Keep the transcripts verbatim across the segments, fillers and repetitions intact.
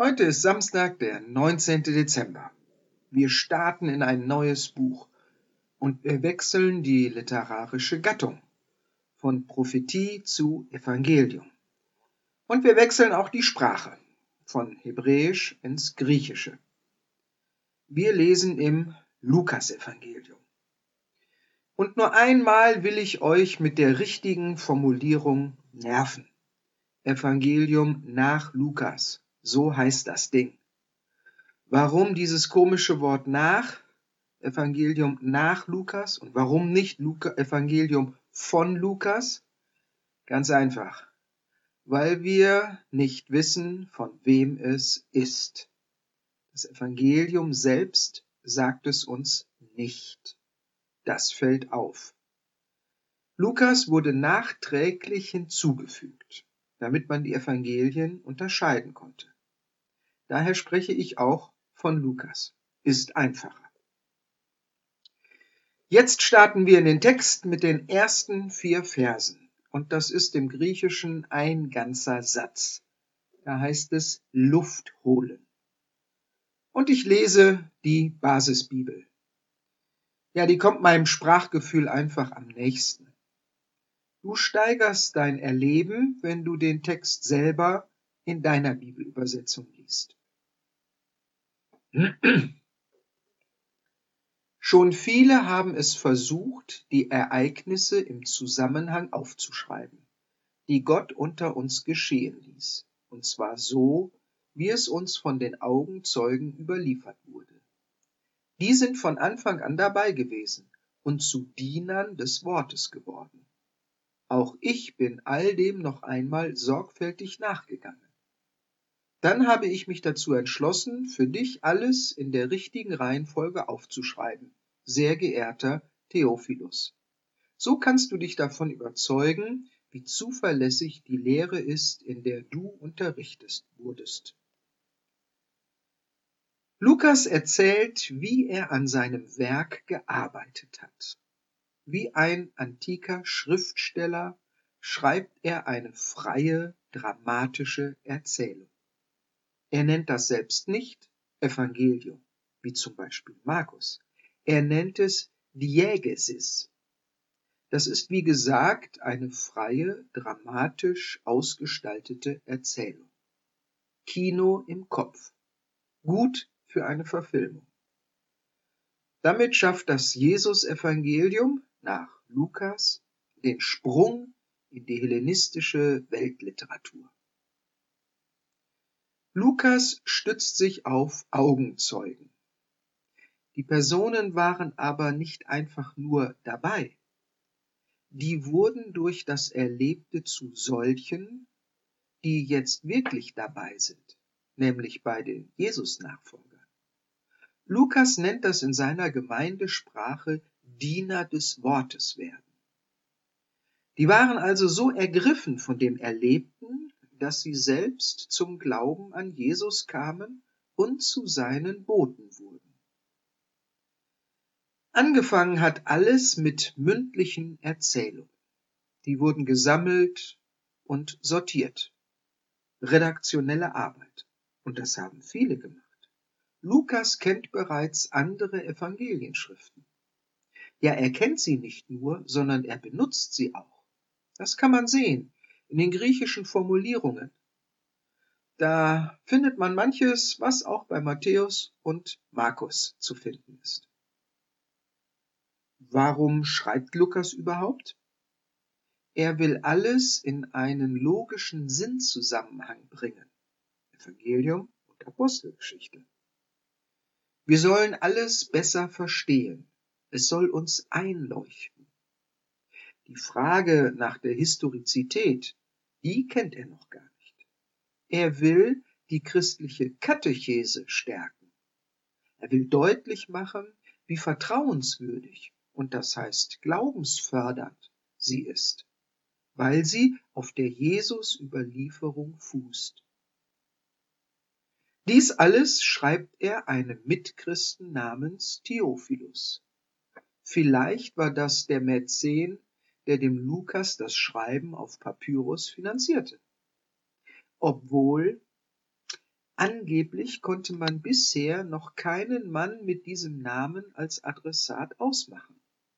Heute ist Samstag, der neunzehnte Dezember. Wir starten in ein neues Buch und wir wechseln die literarische Gattung von Prophetie zu Evangelium. Und wir wechseln auch die Sprache von Hebräisch ins Griechische. Wir lesen im Lukasevangelium. Und nur einmal will ich euch mit der richtigen Formulierung nerven. Evangelium nach Lukas, so heißt das Ding. Warum dieses komische Wort nach, Evangelium nach Lukas, und warum nicht Luca, Evangelium von Lukas? Ganz einfach, weil wir nicht wissen, von wem es ist. Das Evangelium selbst sagt es uns nicht. Das fällt auf. Lukas wurde nachträglich hinzugefügt, damit man die Evangelien unterscheiden konnte. Daher spreche ich auch von Lukas. Ist einfacher. Jetzt starten wir in den Text mit den ersten vier Versen. Und das ist im Griechischen ein ganzer Satz. Da heißt es Luft holen. Und ich lese die Basisbibel. Ja, die kommt meinem Sprachgefühl einfach am nächsten. Du steigerst dein Erleben, wenn du den Text selber in deiner Bibelübersetzung liest. Schon viele haben es versucht, die Ereignisse im Zusammenhang aufzuschreiben, die Gott unter uns geschehen ließ, und zwar so, wie es uns von den Augenzeugen überliefert wurde. Die sind von Anfang an dabei gewesen und zu Dienern des Wortes geworden. Auch ich bin all dem noch einmal sorgfältig nachgegangen. Dann habe ich mich dazu entschlossen, für dich alles in der richtigen Reihenfolge aufzuschreiben, sehr geehrter Theophilus. So kannst du dich davon überzeugen, wie zuverlässig die Lehre ist, in der du unterrichtet wurdest. Lukas erzählt, wie er an seinem Werk gearbeitet hat. Wie ein antiker Schriftsteller schreibt er eine freie, dramatische Erzählung. Er nennt das selbst nicht Evangelium, wie zum Beispiel Markus. Er nennt es Diegesis. Das ist, wie gesagt, eine freie, dramatisch ausgestaltete Erzählung. Kino im Kopf. Gut für eine Verfilmung. Damit schafft das Jesus-Evangelium nach Lukas den Sprung in die hellenistische Weltliteratur. Lukas stützt sich auf Augenzeugen. Die Personen waren aber nicht einfach nur dabei. Die wurden durch das Erlebte zu solchen, die jetzt wirklich dabei sind, nämlich bei den Jesus-Nachfolgern. Lukas nennt das in seiner Gemeindesprache Diener des Wortes werden. Die waren also so ergriffen von dem Erlebten, dass sie selbst zum Glauben an Jesus kamen und zu seinen Boten wurden. Angefangen hat alles mit mündlichen Erzählungen. Die wurden gesammelt und sortiert. Redaktionelle Arbeit. Und das haben viele gemacht. Lukas kennt bereits andere Evangelienschriften. Ja, er kennt sie nicht nur, sondern er benutzt sie auch. Das kann man sehen in den griechischen Formulierungen. Da findet man manches, was auch bei Matthäus und Markus zu finden ist. Warum schreibt Lukas überhaupt? Er will alles in einen logischen Sinnzusammenhang bringen. Evangelium und Apostelgeschichte. Wir sollen alles besser verstehen. Es soll uns einleuchten. Die Frage nach der Historizität, die kennt er noch gar nicht. Er will die christliche Katechese stärken. Er will deutlich machen, wie vertrauenswürdig und das heißt glaubensfördernd sie ist, weil sie auf der Jesus-Überlieferung fußt. Dies alles schreibt er einem Mitchristen namens Theophilus. Vielleicht war das der Mäzen, der dem Lukas das Schreiben auf Papyrus finanzierte. Obwohl Angeblich konnte man bisher noch keinen Mann mit diesem Namen als Adressat ausmachen.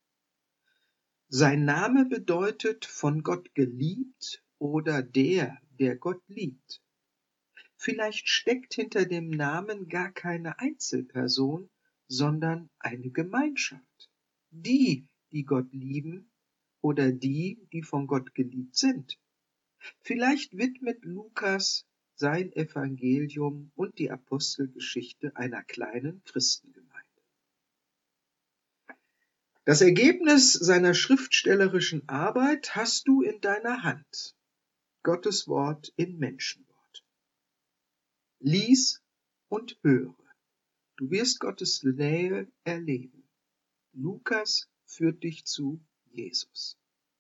Sein Name bedeutet von Gott geliebt oder der, der Gott liebt. Vielleicht steckt hinter dem Namen gar keine Einzelperson, sondern eine Gemeinschaft. Die, die Gott lieben oder die, die von Gott geliebt sind. Vielleicht widmet Lukas sein Evangelium und die Apostelgeschichte einer kleinen Christengemeinde. Das Ergebnis seiner schriftstellerischen Arbeit hast du in deiner Hand. Gottes Wort in Menschenwort. Lies und höre. Du wirst Gottes Nähe erleben. Lukas führt dich zu Jesus.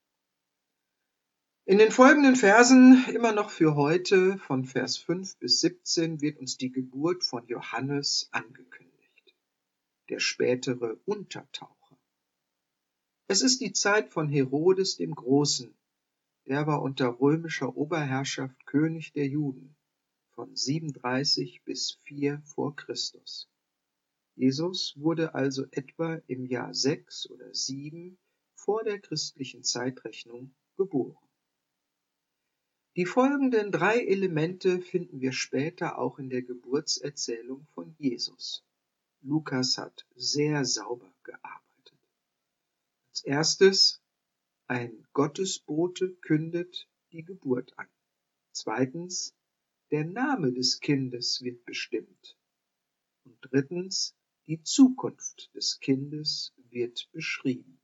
In den folgenden Versen, immer noch für heute, von Vers fünf bis siebzehn, wird uns die Geburt von Johannes angekündigt, der spätere Untertaucher. Es ist die Zeit von Herodes dem Großen, der war unter römischer Oberherrschaft König der Juden, von siebenunddreißig bis vier vor Christus. Jesus wurde also etwa im Jahr sechs oder sieben vor der christlichen Zeitrechnung geboren. Die folgenden drei Elemente finden wir später auch in der Geburtserzählung von Jesus. Lukas hat sehr sauber gearbeitet. Als erstes, ein Gottesbote kündet die Geburt an. Zweitens, der Name des Kindes wird bestimmt. Und drittens, die Zukunft des Kindes wird beschrieben.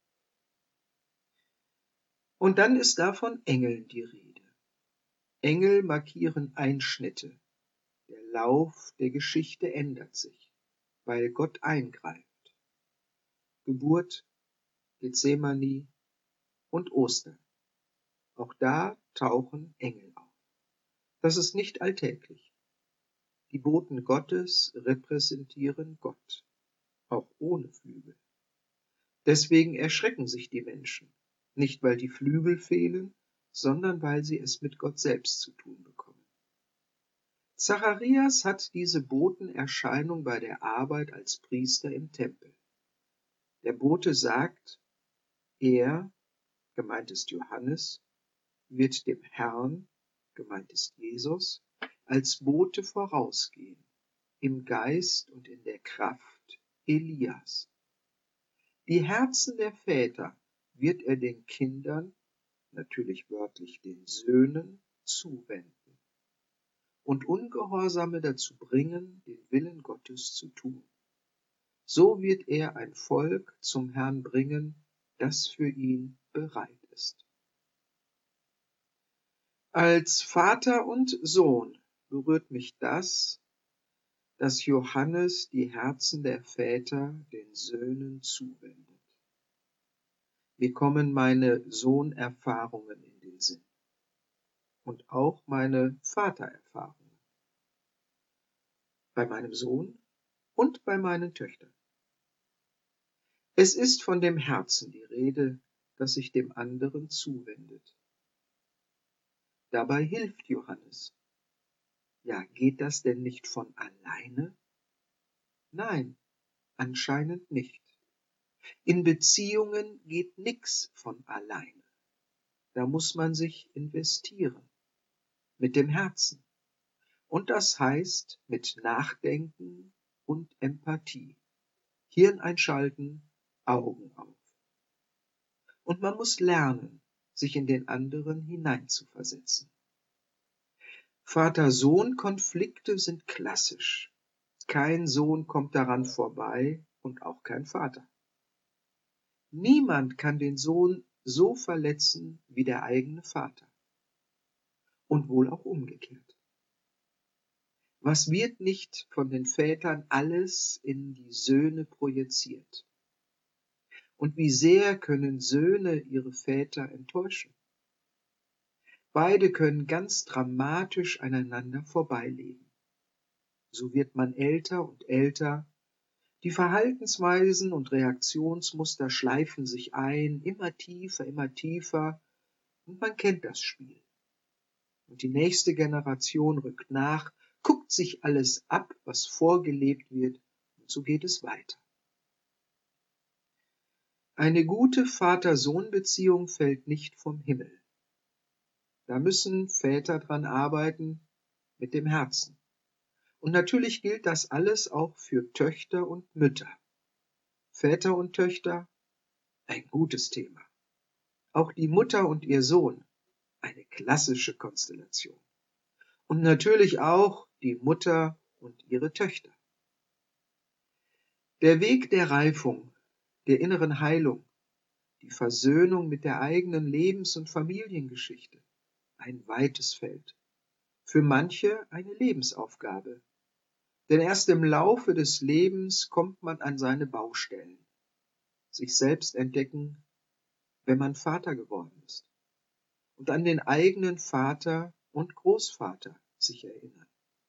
Und dann ist da von Engeln die Rede. Engel markieren Einschnitte. Der Lauf der Geschichte ändert sich, weil Gott eingreift. Geburt, Gethsemane und Ostern. Auch da tauchen Engel auf. Das ist nicht alltäglich. Die Boten Gottes repräsentieren Gott, auch ohne Flügel. Deswegen erschrecken sich die Menschen, nicht weil die Flügel fehlen, sondern weil sie es mit Gott selbst zu tun bekommen. Zacharias hat diese Botenerscheinung bei der Arbeit als Priester im Tempel. Der Bote sagt, er, gemeint ist Johannes, wird dem Herrn, gemeint ist Jesus, als Bote vorausgehen, im Geist und in der Kraft Elias. Die Herzen der Väter wird er den Kindern, natürlich wörtlich den Söhnen, zuwenden und Ungehorsame dazu bringen, den Willen Gottes zu tun. So wird er ein Volk zum Herrn bringen, das für ihn bereit ist. Als Vater und Sohn berührt mich das, dass Johannes die Herzen der Väter den Söhnen zuwendet. Mir kommen meine Sohnerfahrungen in den Sinn und auch meine Vatererfahrungen. Bei meinem Sohn und bei meinen Töchtern. Es ist von dem Herzen die Rede, das sich dem anderen zuwendet. Dabei hilft Johannes. Ja, geht das denn nicht von alleine? Nein, anscheinend nicht. In Beziehungen geht nix von alleine. Da muss man sich investieren. Mit dem Herzen. Und das heißt mit Nachdenken und Empathie. Hirn einschalten, Augen auf. Und man muss lernen, sich in den anderen hineinzuversetzen. Vater-Sohn-Konflikte sind klassisch. Kein Sohn kommt daran vorbei und auch kein Vater. Niemand kann den Sohn so verletzen wie der eigene Vater. Und wohl auch umgekehrt. Was wird nicht von den Vätern alles in die Söhne projiziert? Und wie sehr können Söhne ihre Väter enttäuschen? Beide können ganz dramatisch aneinander vorbeileben. So wird man älter und älter, die Verhaltensweisen und Reaktionsmuster schleifen sich ein, immer tiefer, immer tiefer, und man kennt das Spiel. Und die nächste Generation rückt nach, guckt sich alles ab, was vorgelebt wird, und so geht es weiter. Eine gute Vater-Sohn-Beziehung fällt nicht vom Himmel. Da müssen Väter dran arbeiten mit dem Herzen. Und natürlich gilt das alles auch für Töchter und Mütter. Väter und Töchter, ein gutes Thema. Auch die Mutter und ihr Sohn, eine klassische Konstellation. Und natürlich auch die Mutter und ihre Töchter. Der Weg der Reifung, der inneren Heilung, die Versöhnung mit der eigenen Lebens- und Familiengeschichte, ein weites Feld. Für manche eine Lebensaufgabe. Denn erst im Laufe des Lebens kommt man an seine Baustellen. Sich selbst entdecken, wenn man Vater geworden ist. Und an den eigenen Vater und Großvater sich erinnern.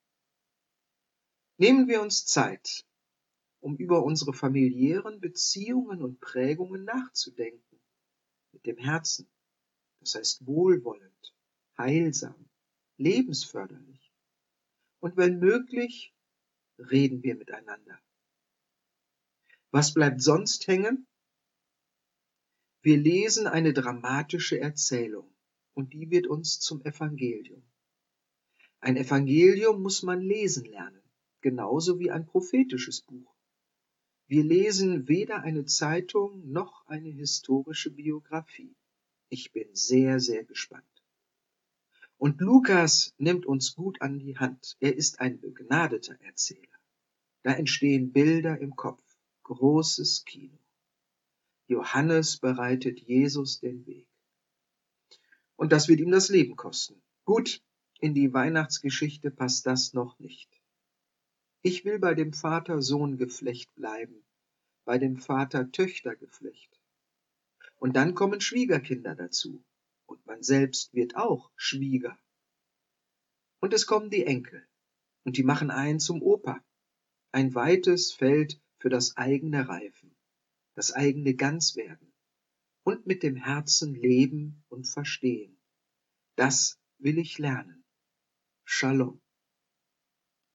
Nehmen wir uns Zeit, um über unsere familiären Beziehungen und Prägungen nachzudenken. Mit dem Herzen. Das heißt wohlwollend, heilsam, lebensförderlich. Und wenn möglich, reden wir miteinander. Was bleibt sonst hängen? Wir lesen eine dramatische Erzählung und die wird uns zum Evangelium. Ein Evangelium muss man lesen lernen, genauso wie ein prophetisches Buch. Wir lesen weder eine Zeitung noch eine historische Biografie. Ich bin sehr, sehr gespannt. Und Lukas nimmt uns gut an die Hand. Er ist ein begnadeter Erzähler. Da entstehen Bilder im Kopf, großes Kino. Johannes bereitet Jesus den Weg. Und das wird ihm das Leben kosten. Gut, in die Weihnachtsgeschichte passt das noch nicht. Ich will bei dem Vater-Sohn-Geflecht bleiben, bei dem Vater-Töchter-Geflecht. Und dann kommen Schwiegerkinder dazu. Und man selbst wird auch Schwieger. Und es kommen die Enkel. Und die machen einen zum Opa. Ein weites Feld für das eigene Reifen, das eigene Ganzwerden. Und mit dem Herzen leben und verstehen. Das will ich lernen. Shalom.